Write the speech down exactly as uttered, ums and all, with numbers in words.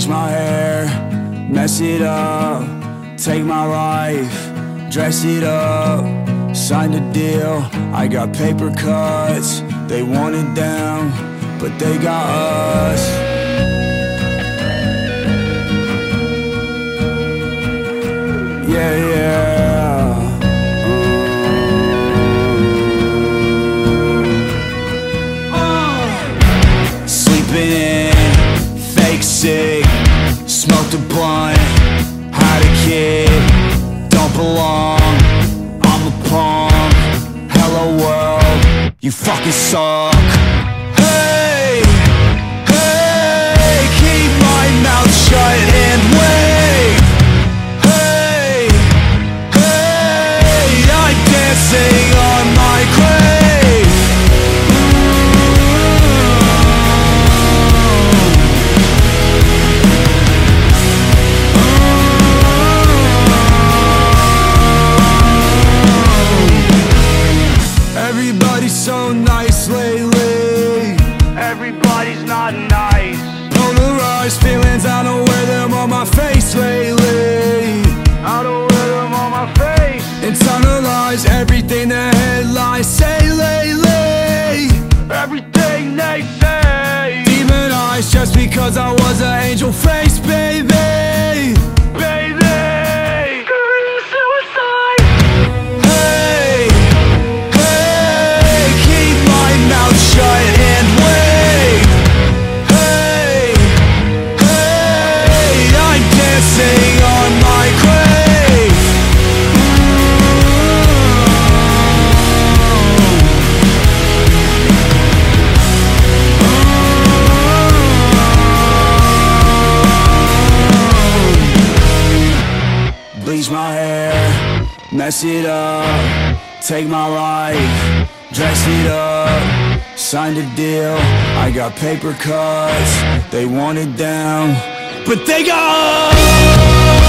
Bleach my hair, mess it up, take my life, dress it up, signed a deal, I got paper cuts. They want it down, but they got us. Yeah, yeah. uh. Uh. Sleeping in, fake sick, smoked a blunt, had a kid, don't belong, I'm a punk, hello world, you fucking suck. Hey, hey, keep my mouth shut and wait. Hey, hey, I'm dancing on my grave. Everybody's so nice lately. Everybody's not nice. Polarized feelings, I don't wear them on my face lately. I don't wear them on my face. Internalize everything the headlines say lately. Everything they say. Demonized just because I was an angel face, baby. Baby, committing suicide. Hey, hey, keep my mouth shut and wait. Hey, hey, I'm dancing on my grave. Bleach my hair, mess it up, take my life, dress it up, signed a deal, I got paper cuts. They want it down, but they got